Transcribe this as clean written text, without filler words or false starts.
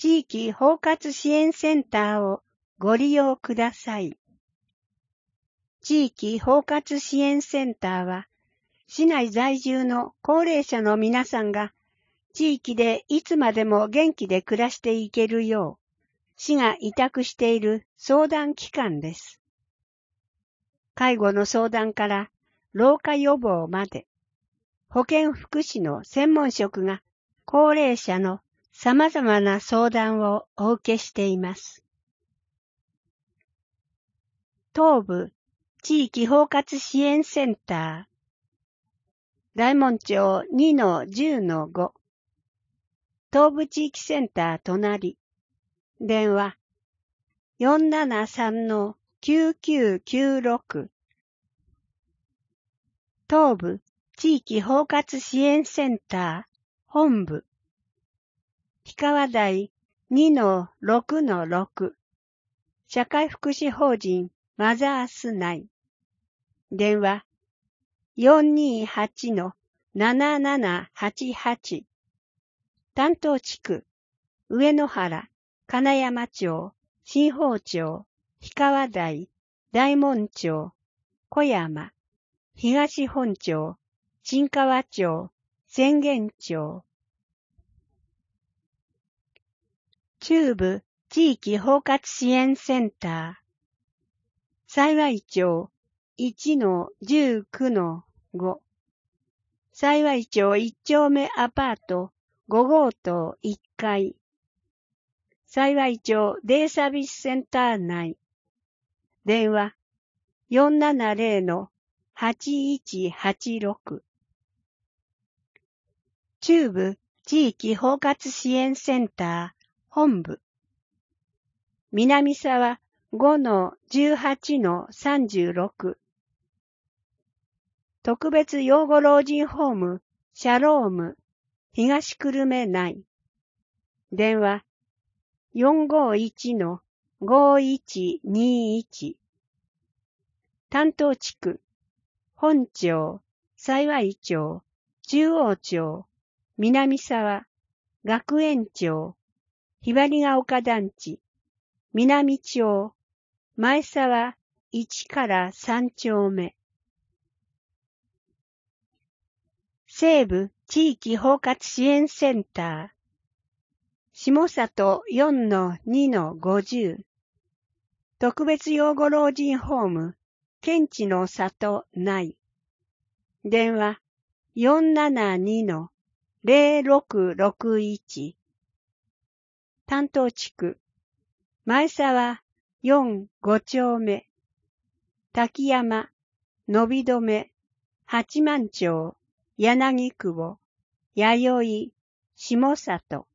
地域包括支援センターをご利用ください。地域包括支援センターは、市内在住の高齢者の皆さんが、地域でいつまでも元気で暮らしていけるよう、市が委託している相談機関です。介護の相談から老化予防まで、保健福祉の専門職が高齢者の様々な相談をお受けしています。東部地域包括支援センター、大門町 2-10-5、東部地域センター隣、電話 473-9996、東部地域包括支援センター本部、氷川台 2-6-6、社会福祉法人マザース内、電話 428-7788、担当地区、上野原、金山町、新宝町、氷川台、大門町、小山、東本町、新川町、浅間町。中部地域包括支援センター、幸町 1-19-5、幸町1丁目アパート5号棟1階、幸町デイサービスセンター内、電話 470-8186、中部地域包括支援センター本部、南沢 5-18-36、特別養護老人ホームシャローム東久留米内、電話 451-5121、担当地区、本町、幸町、中央町、南沢、学園町、ひばりが丘団地、南町、前沢1から3丁目。西部地域包括支援センター、下里 4-2-50、特別養護老人ホーム、県知の里内、電話 472-0661、担当地区、前沢4-5丁目、滝山、伸び止め、八幡町、柳久保、弥生、下里、